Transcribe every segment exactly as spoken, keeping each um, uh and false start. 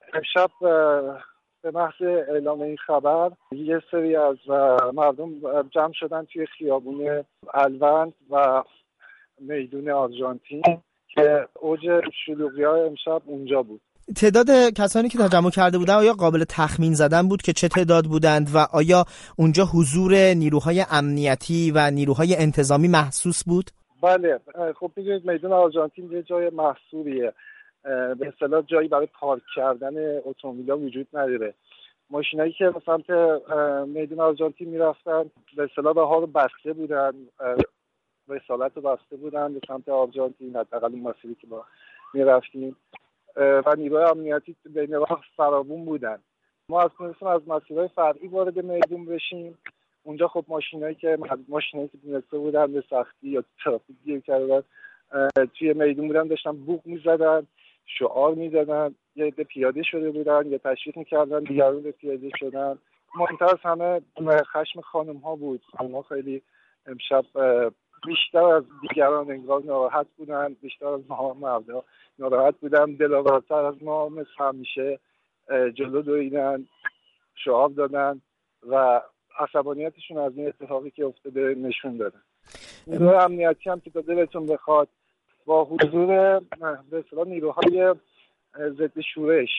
امشب به محض اعلام این خبر یه سری از مردم جمع شدن توی خیابون الوند و میدون آرژانتین که اوج شلوغی‌های امشب اونجا بود. تعداد کسانی که تجمع کرده بودند آیا قابل تخمین زدن بود که چه تعداد بودند و آیا اونجا حضور نیروهای امنیتی و نیروهای انتظامی محسوس بود؟ بله، خب می‌دونید میدون آرژانتین یه جای محصوریه، به اصطلاح جایی برای پارک کردن اتومبیل‌ها وجود نداره. ماشینایی که به سمت میدون آرژانتین میرفتن به اصطلاح راه رو بسته بودن، رسالت رو بسته بودن به سمت آرژانتین، حداقل اون مسیری که ما میرفتیم و نیروهای امنیتی بین راه فراوون بودن. ما از تونستیم از مسیرهای فرعی وارد میدون بشیم. اونجا خب ماشینایی که ماشینایی که تونسته بودن به سختی یا ترافیک گیر کردن توی میدون بودن، داشتن بوق میزدن، شعار میدادن، یه عده پیاده شده بودن یا تشویق میکردن دیگران به پیاده شدن. مهمتر از همه خشم خانم ها بود. خانم خیلی امشب بیشتر از دیگران انگار ناراحت بودن، بیشتر از ما مردا ناراحت بودن، دلاورتر از ما مثل همیشه جلو دویدن، شعار دادن و عصبانیتشون از این اتفاقی که افتاده نشون دادن. نیروهای امنیتی هم که تا دلتون بخواد با حضور به اصطلاح نیروهای ضد شورش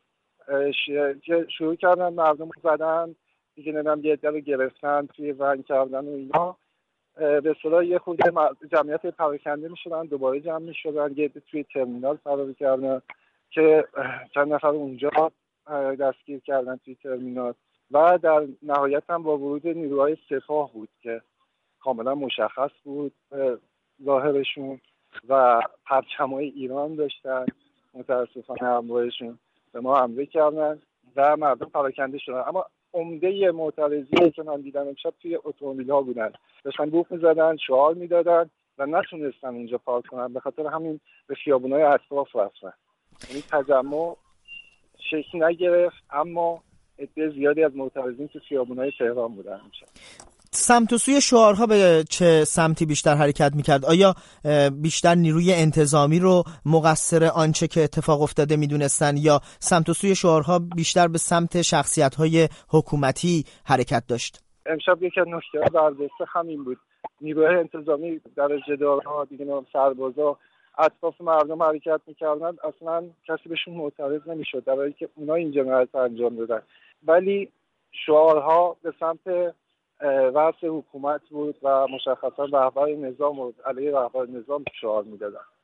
شروع کردن مردم زدن دیگه، نمیدونم یه عده رو گرفتن توی ون کردن و اینا. به اصطلاح یه خورده جمعیت پراکنده میشدن، دوباره جمع میشدن، یه عده توی ترمینال فراری کردن که چند نفر اونجا دستگیر کردن توی ترمینال و در نهایت هم با ورود نیروهای سپاه بود که کاملا مشخص بود ظاهرشون و پرچمای ایران داشتن. متاسفانه همراهشون به ما حمله کردن و مردم پراکنده شدن. اما عمده معترضی که من دیدم امشب توی اتومبیل‌ها بودن، داشتن بوق می‌زدن، شعار میدادن و نتونستن اونجا پارک کنن، به خاطر همین به خیابون‌های اطراف رفتن. یعنی تجمع شکل نگرفت، اما عده زیادی از معترضین تو خیابون‌های تهران بودن امشب. سمت و سوی شعارها به چه سمتی بیشتر حرکت میکرد؟ آیا بیشتر نیروی انتظامی رو مقصر آنچه که اتفاق افتاده میدونستن یا سمت و سوی شعارها بیشتر به سمت شخصیت‌های حکومتی حرکت داشت؟ امشب یکی از نکته‌های برجسته همین بود. نیروهای انتظامی درجه‌دارها، دیگه سربازا اطراف مردم حرکت میکردن، اصلا کسی بهشون معترض نمیشد در حالی که اونا این جنایت انجام دادن. ولی شعارها به سمت رأس حکومت بود و مشخصا رهبر نظام و علیه رهبر نظام شعار میدادن.